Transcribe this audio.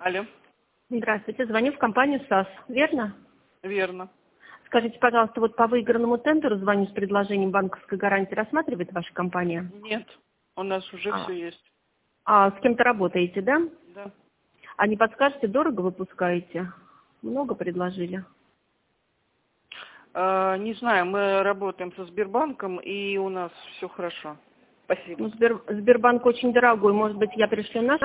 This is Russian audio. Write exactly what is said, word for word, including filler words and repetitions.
Алло. Здравствуйте, звоню в компанию САС, верно? Верно. Скажите, пожалуйста, вот по выигранному тендеру звоню с предложением банковской гарантии. Рассматривает ваша компания? Нет, у нас уже А, все есть. а с кем-то работаете, да? Да. А не подскажете, дорого выпускаете? Много предложили? А, не знаю, мы работаем со Сбербанком, и у нас все хорошо. Спасибо. Ну, Сбер- Сбербанк очень дорогой. Может быть, я пришлю наш